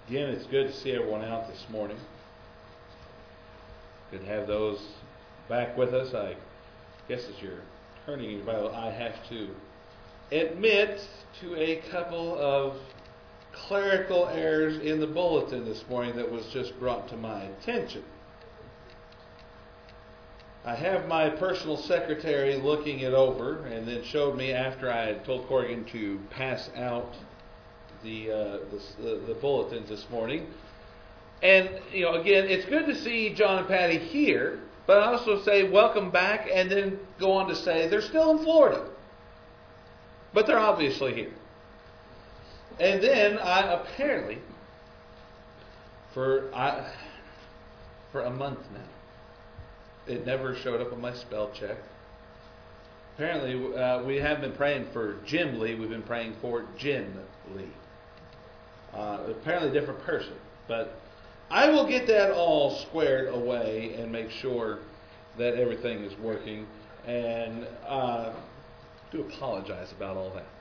Again, it's good to see everyone out this morning. Good to have those back with us. I guess as you're turning your Bible, I have to admit to a couple of clerical errors in the bulletin this morning that was just brought to my attention. I have my personal secretary looking it over and then showed me after I had told Corrigan to pass out the bulletins this morning. And, again, it's good to see John and Patty here, but I also say welcome back and then go on to say they're still in Florida. But they're obviously here. And then I apparently, for a month now, it never showed up on my spell check. Apparently, we haven't been praying for Jim Lee. We've been praying for Jen Lee. Apparently a different person. But I will get that all squared away and make sure that everything is working. And do apologize about all that.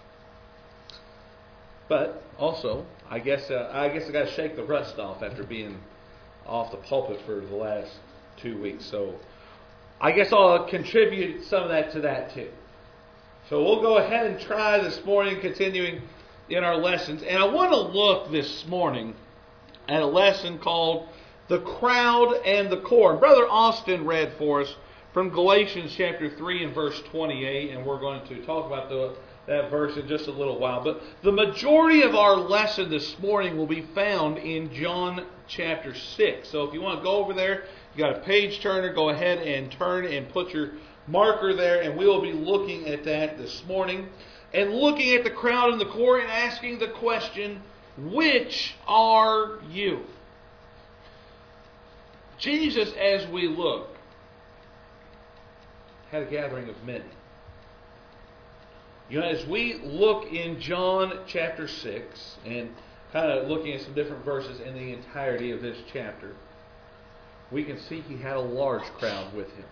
But also, I guess I got to shake the rust off after being off the pulpit for the last 2 weeks. So I guess I'll contribute some of that to that too. So we'll go ahead and try this morning, continuing in our lessons. And I want to look this morning at a lesson called The Crowd and the Core. And Brother Austin read for us from Galatians chapter 3 and verse 28. And we're going to talk about that verse in just a little while. But the majority of our lesson this morning will be found in John chapter 6. So if you want to go over there, you got a page turner, go ahead and turn and put your marker there. And we will be looking at that this morning. And looking at the crowd and the core and asking the question, which are you? Jesus, as we look, had a gathering of many. As we look in John chapter 6 and kind of looking at some different verses in the entirety of this chapter, we can see he had a large crowd with him.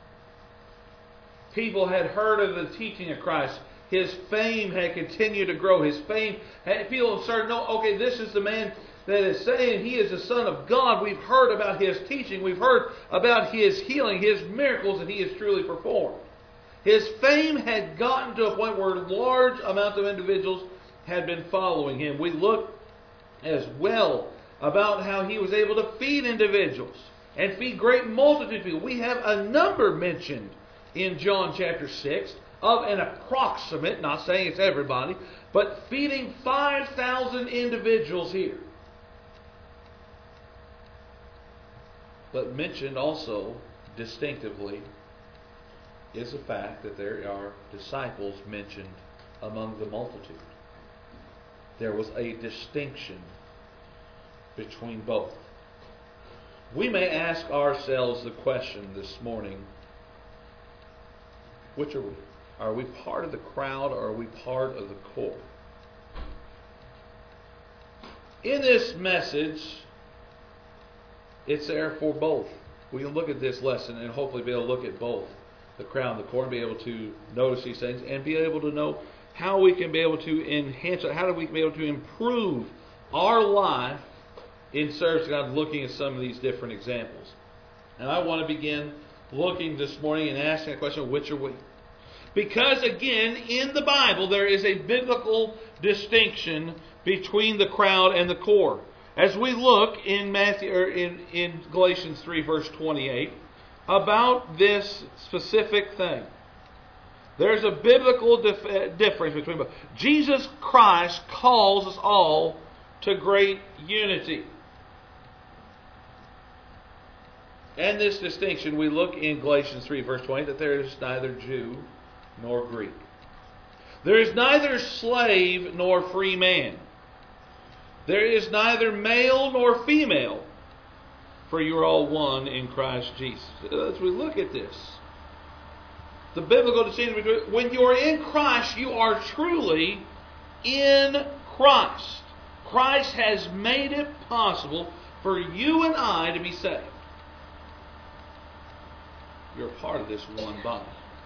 People had heard of the teaching of Christ. His fame had continued to grow. People had started to know, okay, this is the man that is saying he is the Son of God. We've heard about his teaching. We've heard about his healing, his miracles that he has truly performed. His fame had gotten to a point where large amounts of individuals had been following him. We look as well about how he was able to feed individuals and feed great multitudes of people. We have a number mentioned in John chapter 6 of an approximate, not saying it's everybody, but feeding 5,000 individuals here. But mentioned also distinctively is the fact that there are disciples mentioned among the multitude. There was a distinction between both. We may ask ourselves the question this morning, which are we? Are we part of the crowd or are we part of the core? In this message, it's there for both. We can look at this lesson and hopefully be able to look at both the crowd and the core and be able to notice these things and be able to know how we can be able to enhance it, how we can be able to improve our life in service to God, looking at some of these different examples. And I want to begin looking this morning and asking the question, which are we? Because again, in the Bible, there is a biblical distinction between the crowd and the core. As we look in in Galatians 3, verse 28, about this specific thing, there's a biblical difference between both. Jesus Christ calls us all to great unity. And this distinction, we look in Galatians 3, verse 20, that there is neither Jew nor Greek. There is neither slave nor free man. There is neither male nor female, for you are all one in Christ Jesus. As we look at this, the biblical distinction between when you are in Christ, you are truly in Christ. Christ has made it possible for you and I to be saved. You're a part of this one body.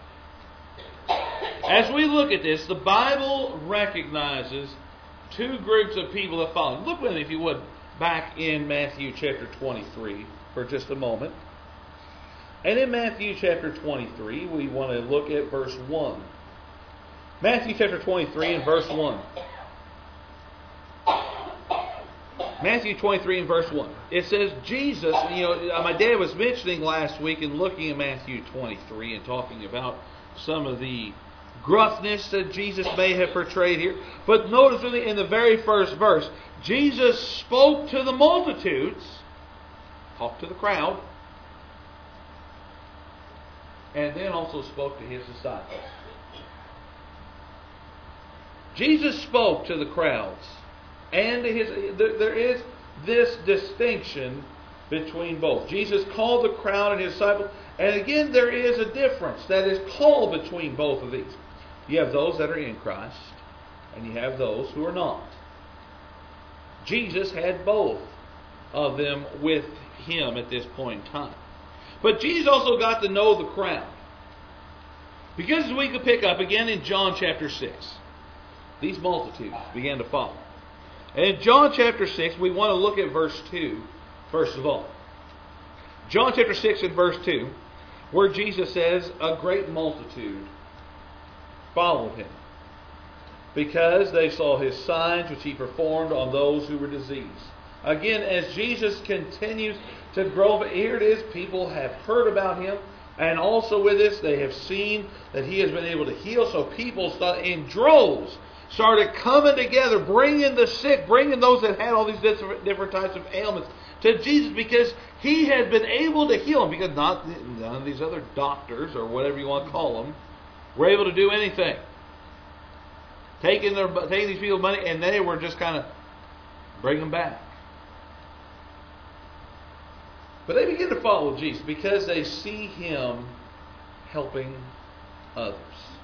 As we look at this, the Bible recognizes two groups of people that follow. Look with me, if you would, back in Matthew chapter 23 for just a moment. And in Matthew chapter 23, we want to look at verse 1. Matthew chapter 23 and verse 1. Matthew 23 and verse 1. It says, Jesus, my dad was mentioning last week and looking at Matthew 23 and talking about some of the gruffness that Jesus may have portrayed here. But notice really in the very first verse, Jesus spoke to the multitudes, talked to the crowd, and then also spoke to His disciples. Jesus spoke to the crowds. And there is this distinction between both. Jesus called the crowd and His disciples. And again, there is a difference that is called between both of these. You have those that are in Christ, and you have those who are not. Jesus had both of them with Him at this point in time. But Jesus also got to know the crowd. Because as we could pick up again in John chapter 6, these multitudes began to follow. And in John chapter 6, we want to look at verse 2, first of all. John chapter 6 and verse 2, where Jesus says, a great multitude followed Him, because they saw His signs which He performed on those who were diseased. Again, as Jesus continues to grow, here it is, people have heard about Him, and also with this, they have seen that He has been able to heal, so people in droves started coming together, bringing the sick, bringing those that had all these different types of ailments to Jesus, because He had been able to heal them, because none of these other doctors, or whatever you want to call them, were able to do anything. Taking these people's money, and they were just kind of bring them back. But they begin to follow Jesus because they see Him helping others.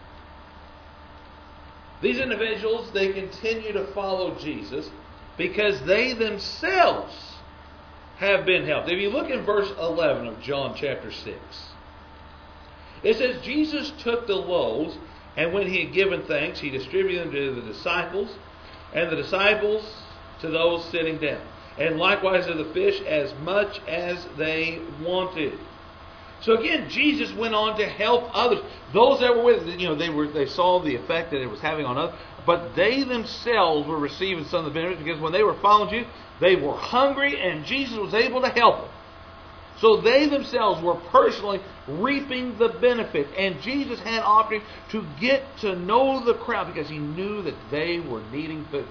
These individuals, they continue to follow Jesus because they themselves have been helped. If you look in verse 11 of John chapter 6, it says, Jesus took the loaves, and when He had given thanks, He distributed them to the disciples, and the disciples to those sitting down. And likewise to the fish, as much as they wanted. So again, Jesus went on to help others. Those that were with, they saw the effect that it was having on others, but they themselves were receiving some of the benefits, because when they were following Jesus, they were hungry, and Jesus was able to help them. So they themselves were personally reaping the benefit. And Jesus had opportunity to get to know the crowd because He knew that they were needing food.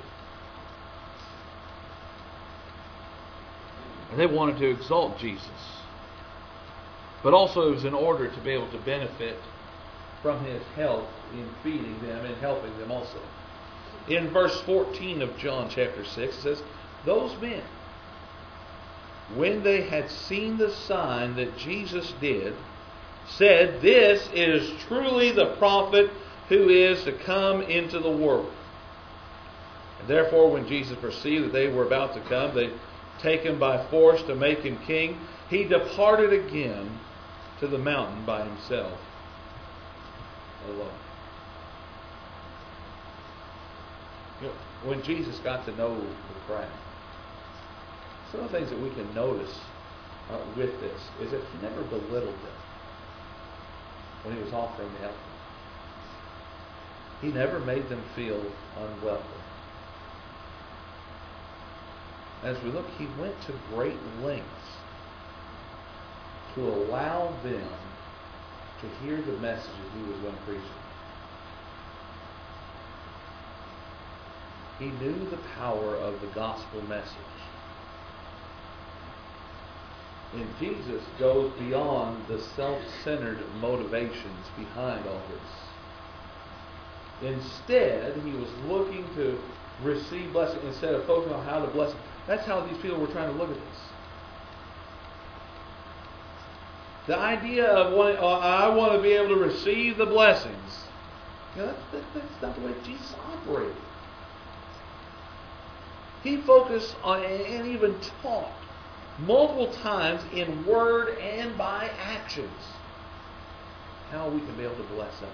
And they wanted to exalt Jesus. But also it was in order to be able to benefit from His help in feeding them and helping them also. In verse 14 of John chapter 6 it says, those men, when they had seen the sign that Jesus did, said, this is truly the prophet who is to come into the world. And therefore, when Jesus perceived that they were about to come, they take Him by force to make Him king. He departed again to the mountain by Himself alone. When Jesus got to know the crowd, some of the things that we can notice with this is that He never belittled them when He was offering to help them. He never made them feel unwelcome. As we look, He went to great lengths to allow them to hear the message that He was going to preach them. He knew the power of the gospel message. And Jesus goes beyond the self-centered motivations behind all this. Instead, He was looking to receive blessing instead of focusing on how to bless them. That's how these people were trying to look at this. The idea of I want to be able to receive the blessings. That's not the way Jesus operated. He focused on and even taught multiple times in word and by actions how we can be able to bless others.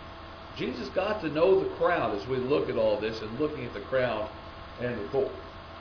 Jesus got to know the crowd as we look at all this and looking at the crowd and the poor.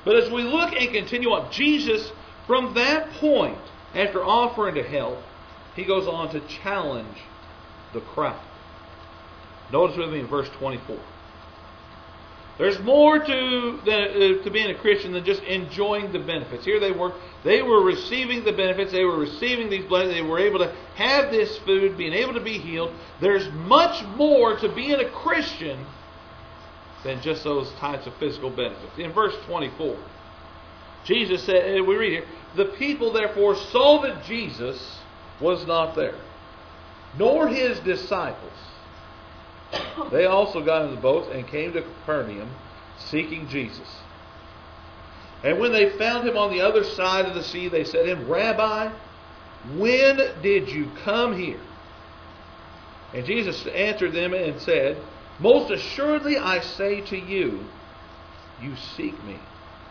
But as we look and continue on, Jesus, from that point, after offering to help, he goes on to challenge the crowd. Notice with me in verse 24. There's more to being a Christian than just enjoying the benefits. Here they were receiving the benefits, they were receiving these blessings, they were able to have this food, being able to be healed. There's much more to being a Christian than just those types of physical benefits. In verse 24, Jesus said, we read here, the people therefore saw that Jesus was not there, nor his disciples. They also got in the boats and came to Capernaum, seeking Jesus. And when they found him on the other side of the sea, they said to him, Rabbi, when did you come here? And Jesus answered them and said, most assuredly I say to you, you seek me,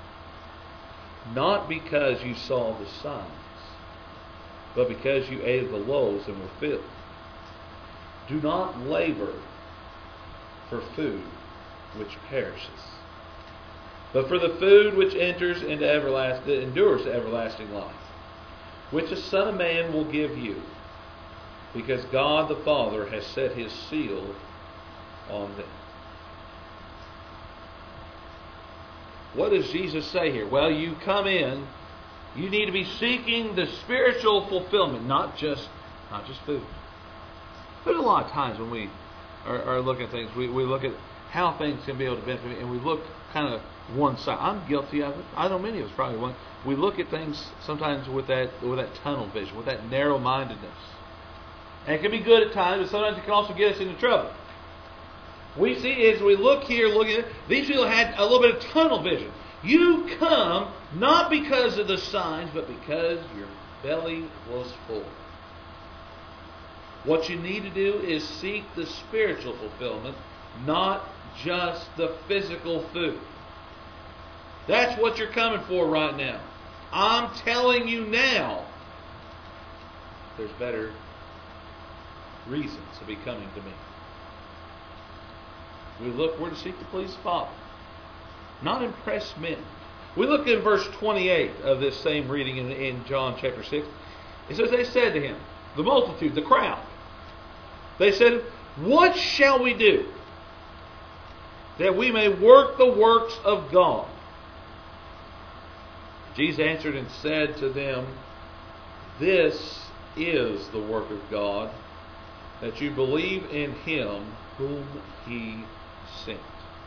not because you saw the signs, but because you ate of the loaves and were filled. Do not labor for food which perishes, but for the food which endures to everlasting life, which the Son of Man will give you, because God the Father has set his seal on them. What does Jesus say here? Well, you come in, you need to be seeking the spiritual fulfillment, not just food. There's a lot of times when we are looking at things, we look at how things can be able to benefit me, and we look kind of one side. I'm guilty of it. I know many of us probably won't. We look at things sometimes with that tunnel vision, with that narrow-mindedness. And it can be good at times, but sometimes it can also get us into trouble. We see as we look here, looking at these people had a little bit of tunnel vision. You come not because of the signs, but because your belly was full. What you need to do is seek the spiritual fulfillment, not just the physical food. That's what you're coming for right now. I'm telling you now, there's better reasons to be coming to me. We're to seek to please the Father, not impress men. We look in verse 28 of this same reading in John chapter 6. It says, they said to him, the multitude, the crowd, they said, what shall we do that we may work the works of God? Jesus answered and said to them, this is the work of God, that you believe in him whom he sent.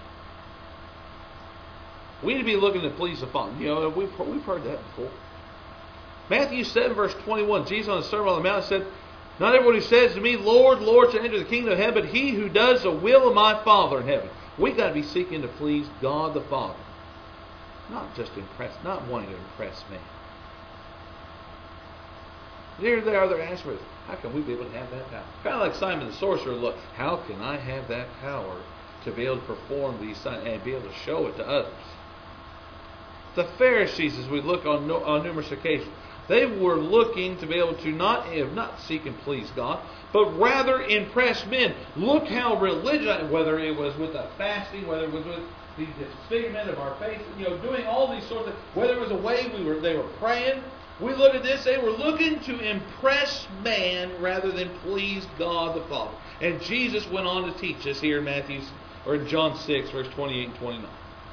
We need to be looking to please the Father. You know, we've heard that before. Matthew 7 verse 21, Jesus on the Sermon on the Mount said, not everyone who says to me, Lord, Lord, shall enter the kingdom of heaven, but he who does the will of my Father in heaven. We've got to be seeking to please God the Father. Not wanting to impress man. There they are, they're asking, how can we be able to have that power? Kind of like Simon the sorcerer, look, how can I have that power to be able to perform these signs and be able to show it to others? The Pharisees, as we look on numerous occasions, they were looking to be able to not seek and please God, but rather impress men. Look how religious, whether it was with the fasting, whether it was with the disfigurement of our faces, doing all these sorts of, whether it was a way they were praying. We look at this, they were looking to impress man rather than please God the Father. And Jesus went on to teach us here in John 6, verse 28 and 29.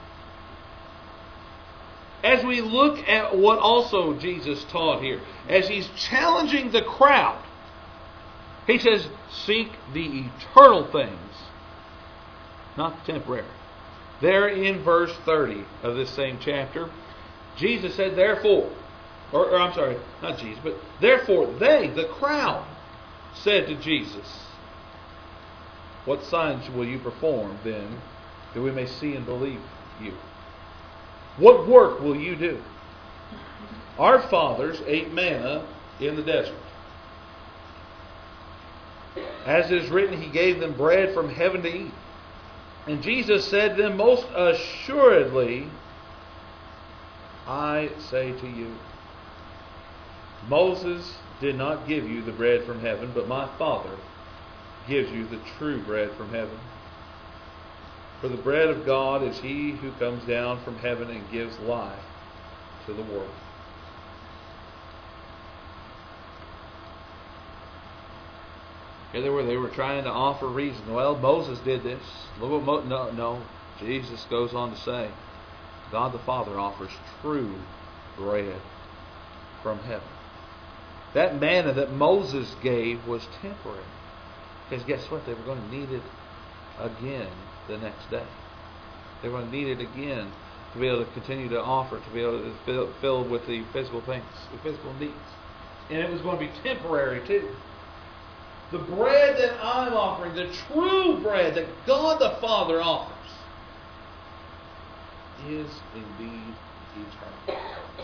As we look at what also Jesus taught here, as he's challenging the crowd, he says, seek the eternal things, not the temporary. There in verse 30 of this same chapter, Jesus said, therefore, not Jesus, but therefore they, the crowd, said to Jesus, what signs will you perform then that we may see and believe you? What work will you do? Our fathers ate manna in the desert. As it is written, he gave them bread from heaven to eat. And Jesus said to them, most assuredly, I say to you, Moses did not give you the bread from heaven, but my Father gives you the true bread from heaven. For the bread of God is He who comes down from heaven and gives life to the world. Here they were trying to offer reason. Well, Moses did this. Look what no. Jesus goes on to say, God the Father offers true bread from heaven. That manna that Moses gave was temporary. Because guess what? They were going to need it again the next day. They were going to need it again to be able to continue to offer, to be able to fill with the physical things, the physical needs. And it was going to be temporary too. The bread that I'm offering, the true bread that God the Father offers, is indeed eternal.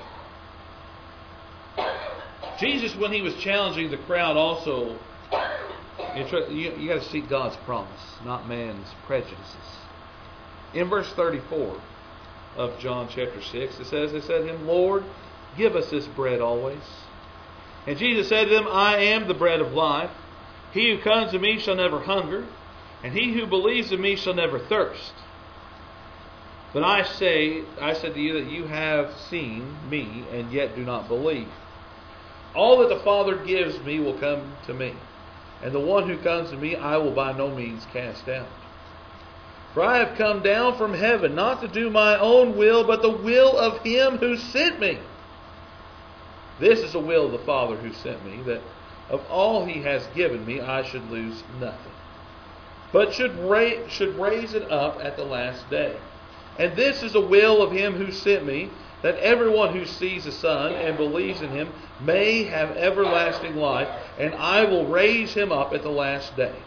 Jesus, when He was challenging the crowd, also, you got to seek God's promise, not man's prejudices. In verse 34 of John chapter 6, it says, they said to Him, Lord, give us this bread always. And Jesus said to them, I am the bread of life. He who comes to me shall never hunger, and he who believes in me shall never thirst. But I said to you that you have seen me, and yet do not believe. All that the Father gives me will come to me, and the one who comes to me I will by no means cast out. For I have come down from heaven, not to do my own will, but the will of Him who sent me. This is the will of the Father who sent me, that of all He has given me I should lose nothing, but should raise it up at the last day. And this is the will of Him who sent me, that everyone who sees the Son and believes in Him may have everlasting life, and I will raise him up at the last day.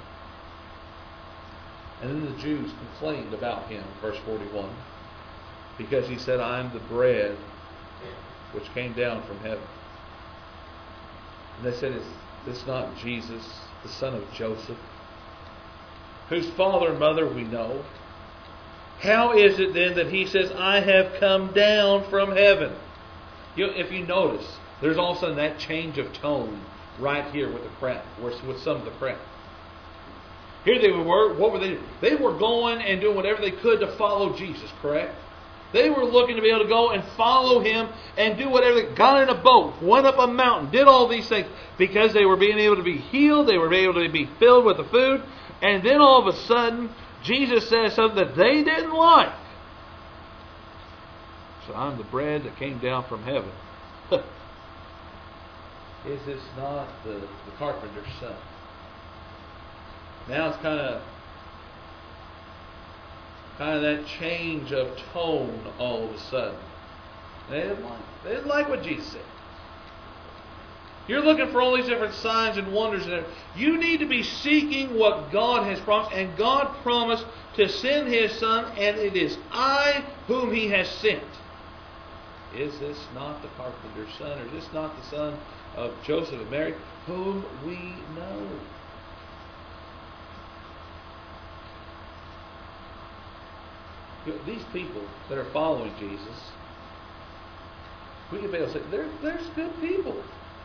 And then the Jews complained about Him, verse 41, because He said, I am the bread which came down from heaven. And they said, is this not Jesus, the son of Joseph, whose father and mother we know? How is it then that He says, I have come down from heaven? If you notice, there's all of a sudden that change of tone right here with the crowd, with some of the crowd. Here they were, what were they doing? They were going and doing whatever they could to follow Jesus, correct? They were looking to be able to go and follow Him and do whatever. They got in a boat, went up a mountain, did all these things because they were being able to be healed, they were able to be filled with the food, and then all of a sudden, Jesus says something that they didn't like. So I'm the bread that came down from heaven. Is this not the carpenter's son? Now it's kind of that change of tone all of a sudden. They didn't like what Jesus said. You're looking for all these different signs and wonders. And you need to be seeking what God has promised. And God promised to send His Son, and it is I whom He has sent. Is this not the carpenter's son? Or is this not the son of Joseph and Mary, whom we know? These people that are following Jesus, we can be able to say, there's good people.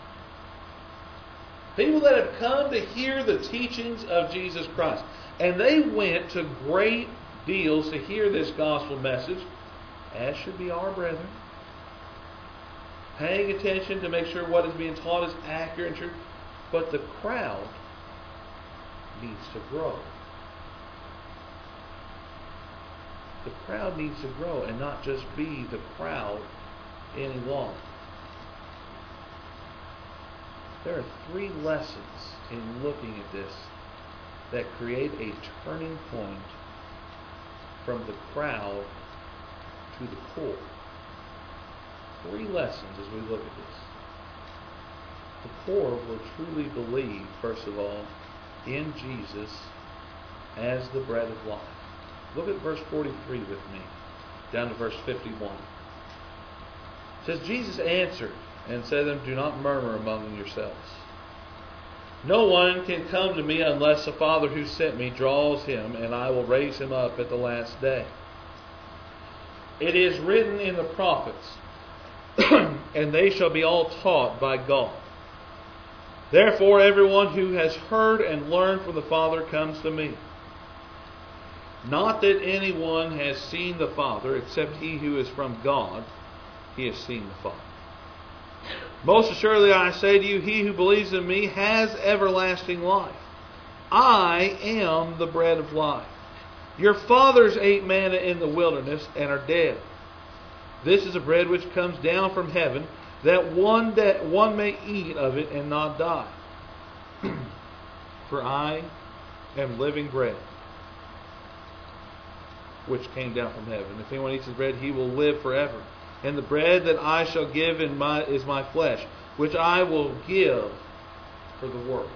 People that have come to hear the teachings of Jesus Christ. And they went to great deals to hear this gospel message, as should be our brethren. Paying attention to make sure what is being taught is accurate and true. But the crowd needs to grow. The crowd needs to grow and not just be the crowd any longer. There are 3 lessons in looking at this that create a turning point from the crowd to the poor. 3 lessons as we look at this. The poor will truly believe, first of all, in Jesus as the bread of life. Look at verse 43 with me, down to verse 51. It says, Jesus answered and said to them, do not murmur among yourselves. No one can come to me unless the Father who sent me draws him, and I will raise him up at the last day. It is written in the prophets, and they shall be all taught by God. Therefore everyone who has heard and learned from the Father comes to me. Not that anyone has seen the Father, except he who is from God, he has seen the Father. Most assuredly I say to you, he who believes in me has everlasting life. I am the bread of life. Your fathers ate manna in the wilderness and are dead. This is the bread which comes down from heaven, that one may eat of it and not die. For I am living bread, which came down from heaven. If anyone eats this bread, he will live forever. And the bread that I shall give is my flesh, which I will give for the world.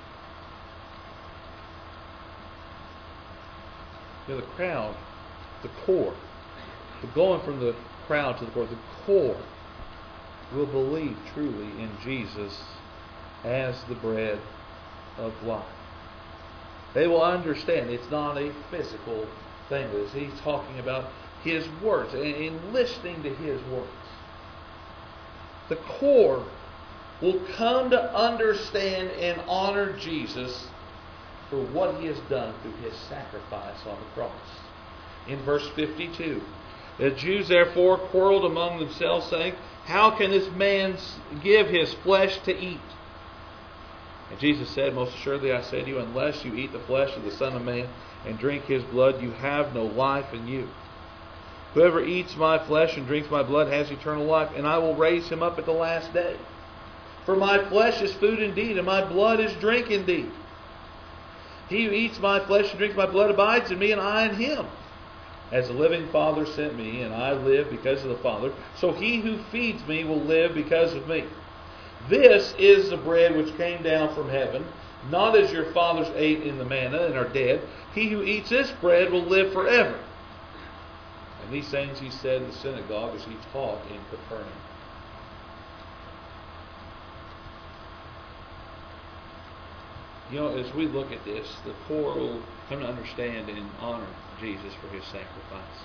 You know, the crowd, the core, going from the crowd to the core will believe truly in Jesus as the bread of life. They will understand it's not a physical thing. He's talking about His words and listening to His words. The core will come to understand and honor Jesus for what He has done through His sacrifice on the cross. In verse 52, the Jews therefore quarreled among themselves, saying, "How can this man give his flesh to eat?" And Jesus said, "Most assuredly I say to you, unless you eat the flesh of the Son of Man and drink His blood, you have no life in you. Whoever eats my flesh and drinks my blood has eternal life, and I will raise him up at the last day. For my flesh is food indeed, and my blood is drink indeed. He who eats my flesh and drinks my blood abides in me, and I in him. As the living Father sent me, and I live because of the Father, so he who feeds me will live because of me. This is the bread which came down from heaven, not as your fathers ate in the manna and are dead. He who eats this bread will live forever." And these things he said in the synagogue as he taught in Capernaum. You know, as we look at this, the poor will come to understand and honor Jesus for His sacrifice.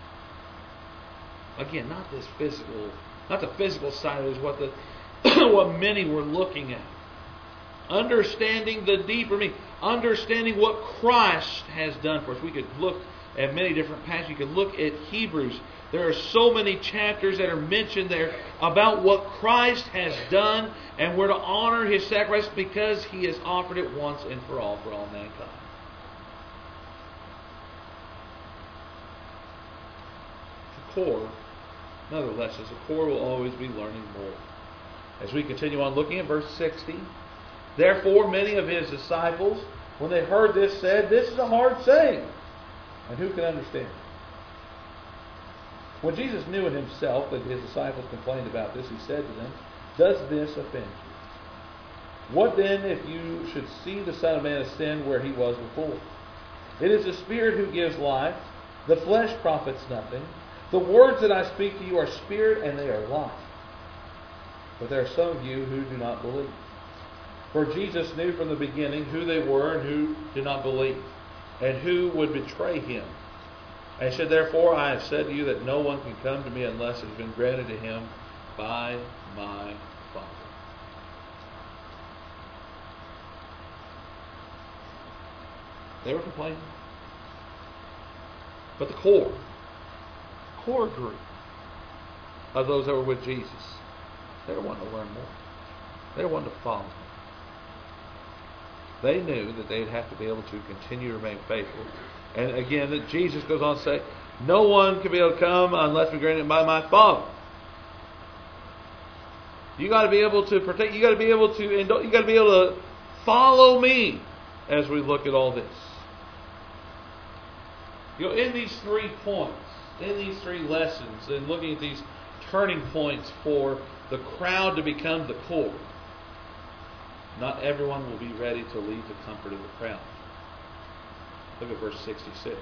Again, not the physical side is what what many were looking at. Understanding the deeper meaning, understanding what Christ has done for us. We could look at many different passages. You could look at Hebrews. There are so many chapters that are mentioned there about what Christ has done, and we're to honor His sacrifice because He has offered it once and for all mankind. The core, nonetheless, as the core will always be learning more. As we continue on looking at verse 60, therefore many of His disciples, when they heard this, said, "This is a hard saying, and who can understand it?" When Jesus knew in Himself that His disciples complained about this, He said to them, "Does this offend you? What then if you should see the Son of Man ascend where He was before? It is the Spirit who gives life. The flesh profits nothing. The words that I speak to you are spirit and they are life. But there are some of you who do not believe." For Jesus knew from the beginning who they were and who did not believe, and who would betray Him. And He said, "Therefore I have said to you that no one can come to me unless it has been granted to him by my Father." They were complaining. But the core group of those that were with Jesus, they were wanting to learn more. They were wanting to follow Him. They knew that they'd have to be able to continue to remain faithful. And again, that Jesus goes on to say, no one can be able to come unless we grant it by my Father. You got to be able to protect. You got to be able to. You got to be able to follow me as we look at all this. You know, in these 3 points, in these 3 lessons, and looking at these turning points for the crowd to become the core, not everyone will be ready to leave the comfort of the crowd. Look at verse 66.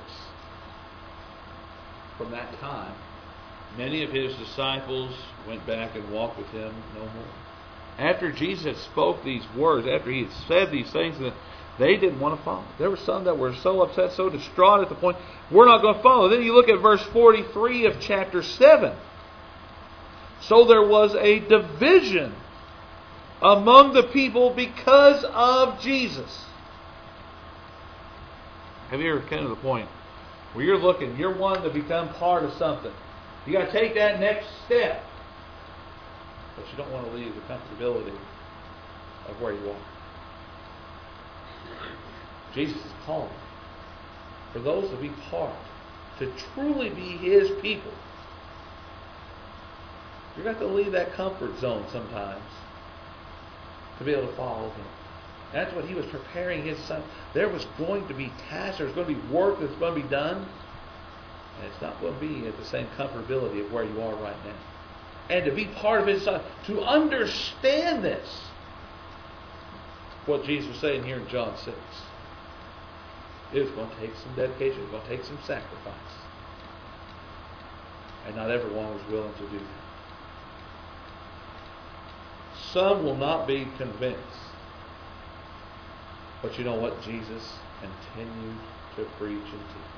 From that time, many of His disciples went back and walked with Him no more. After Jesus had spoke these words, after He had said these things, they didn't want to follow. There were some that were so upset, so distraught at the point, we're not going to follow. Then you look at verse 43 of chapter 7. So there was a division among the people because of Jesus. Have you ever come to the point where you're wanting to become part of something. You got to take that next step. But you don't want to leave the comfortability of where you are. Jesus is calling for those to be part, to truly be His people. You're going to have to leave that comfort zone sometimes to be able to follow Him. That's what He was preparing His Son. There was going to be tasks, there's going to be work that's going to be done. And it's not going to be at the same comfortability of where you are right now. And to be part of His Son, to understand this. What Jesus was saying here in John 6. It's going to take some dedication. It's going to take some sacrifice. And not everyone was willing to do that. Some will not be convinced. But you know what? Jesus continued to preach and teach.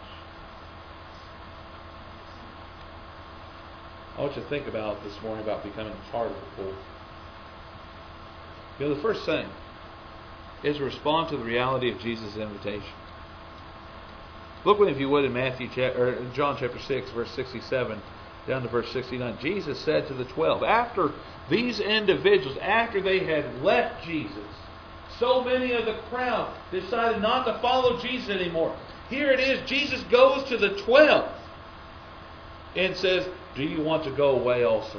I want you to think about this morning about becoming part of the poor. You know, the first thing is to respond to the reality of Jesus' invitation. Look with me, if you would, in John chapter 6, verse 67 down to verse 69. Jesus said to the 12, after these individuals, after they had left Jesus, so many of the crowd decided not to follow Jesus anymore. Here it is, Jesus goes to the 12 and says, do you want to go away also?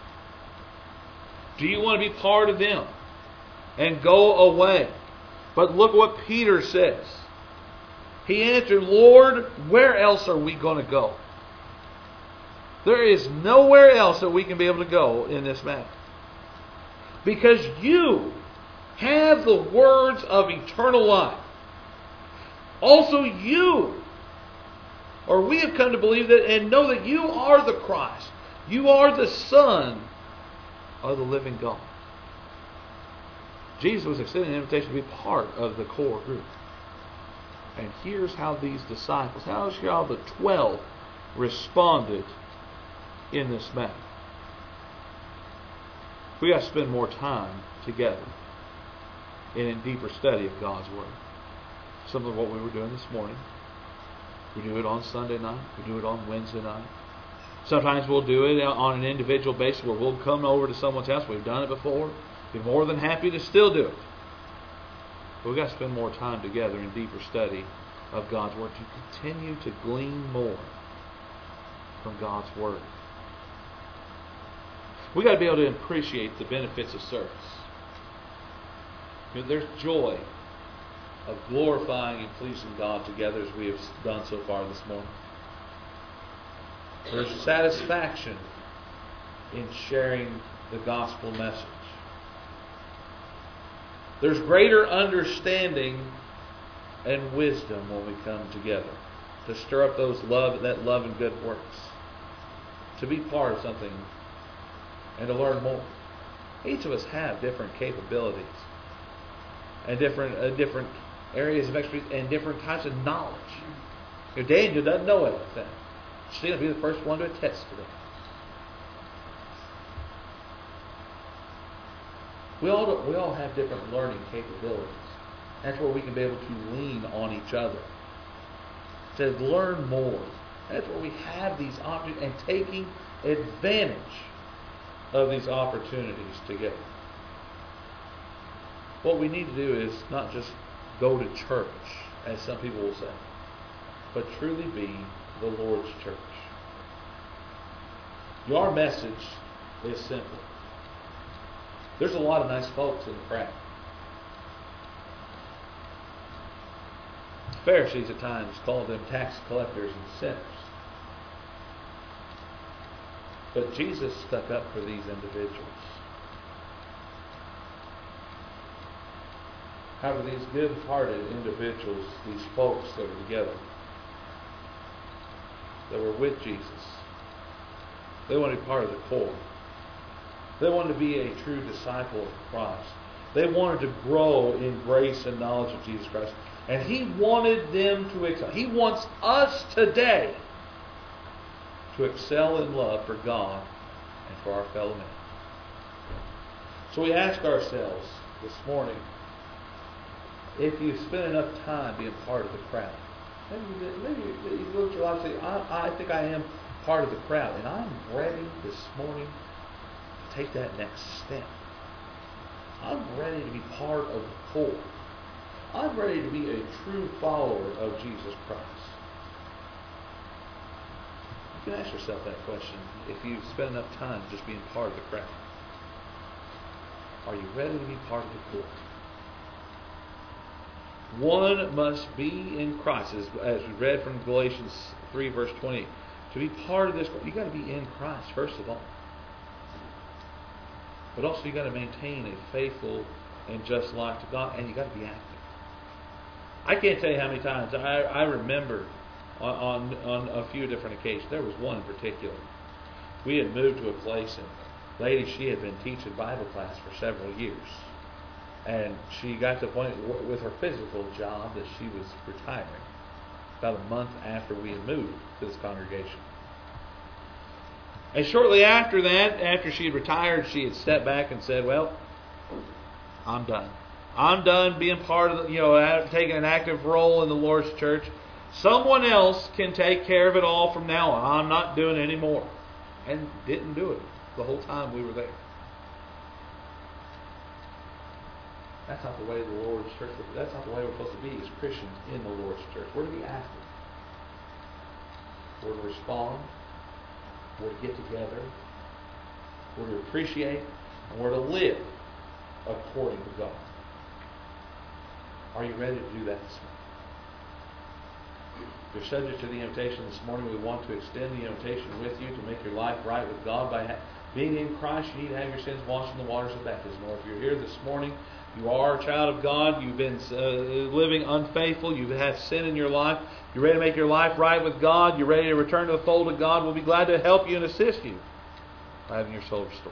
Do you want to be part of them and go away? But look what Peter says. He answered, Lord, where else are we going to go? There is nowhere else that we can be able to go in this matter. Because you have the words of eternal life. Also we have come to believe that and know that you are the Christ. You are the Son of the living God. Jesus was extending an invitation to be part of the core group. And here's how these disciples, how the 12 responded in this matter. We got to spend more time together in deeper study of God's Word. Something of what we were doing this morning. We do it on Sunday night. We do it on Wednesday night. Sometimes we'll do it on an individual basis where we'll come over to someone's house. We've done it before. Be more than happy to still do it. But we've got to spend more time together in deeper study of God's Word to continue to glean more from God's Word. We've got to be able to appreciate the benefits of service. You know, there's joy of glorifying and pleasing God together as we have done so far this morning. There's satisfaction in sharing the gospel message. There's greater understanding and wisdom when we come together to stir up that love and good works, to be part of something and to learn more. Each of us have different capabilities and different areas of expertise and different types of knowledge. Daniel doesn't know everything. She's going to be the first one to attest to that. We all have different learning capabilities. That's where we can be able to lean on each other to learn more. That's where we have these opportunities and taking advantage of these opportunities together. What we need to do is not just go to church, as some people will say, but truly be the Lord's church. Our message is simple. There's a lot of nice folks in the crowd. The Pharisees at times called them tax collectors and sinners. But Jesus stuck up for these individuals. However, these good-hearted individuals, these folks that were together, that were with Jesus, they wanted to be part of the core. They wanted to be a true disciple of Christ. They wanted to grow in grace and knowledge of Jesus Christ. And He wanted them to excel. He wants us today to excel in love for God and for our fellow men. So we ask ourselves this morning, if you spend enough time being part of the crowd, Maybe you look at your life and say, I think I am part of the crowd, and I'm ready this morning to take that next step. I'm ready to be part of the poor. I'm ready to be a true follower of Jesus Christ. You can ask yourself that question if you spend enough time just being part of the crowd. Are you ready to be part of the poor? One must be in Christ, as we read from Galatians 3, verse 20. To be part of this, you've got to be in Christ, first of all. But also you've got to maintain a faithful and just life to God, and you've got to be active. I can't tell you how many times I remember on a few different occasions. There was one in particular. We had moved to a place, and the lady, she had been teaching Bible class for several years. And she got to the point with her physical job that she was retiring about a month after we had moved to this congregation. And shortly after that, after she had retired, she had stepped back and said, well, I'm done. I'm done being part of taking an active role in the Lord's church. Someone else can take care of it all from now on. I'm not doing it anymore. And didn't do it the whole time we were there. That's not the way the Lord's church. That's not the way we're supposed to be as Christians in the Lord's church. We're to be active. We're to respond. We're to get together. We're to appreciate. And we're to live according to God. Are you ready to do that this morning? If you're subject to the invitation this morning, we want to extend the invitation with you to make your life right with God by being in Christ. You need to have your sins washed in the waters of baptism. Or if you're here this morning, you are a child of God, you've been living unfaithful, you have sin in your life, you're ready to make your life right with God, you're ready to return to the fold of God, we'll be glad to help you and assist you by having your soul restored.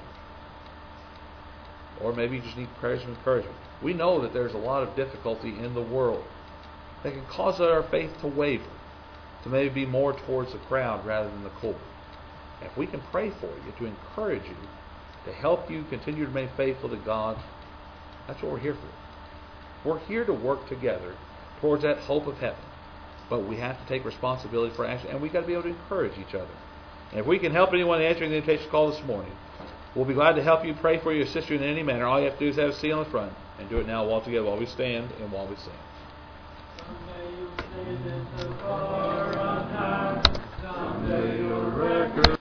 Or maybe you just need prayers of encouragement. We know that there's a lot of difficulty in the world that can cause our faith to waver, to maybe be more towards the crowd rather than the core. If we can pray for you, to encourage you, to help you continue to remain faithful to God, that's what we're here for. We're here to work together towards that hope of heaven. But we have to take responsibility for action, and we've got to be able to encourage each other. And if we can help anyone answering the invitation call this morning, we'll be glad to help you, pray for you, assist you in any manner. All you have to do is have a seat on the front, and do it now all together while we stand and while we sing. Someday you'll say that the far on high, someday your record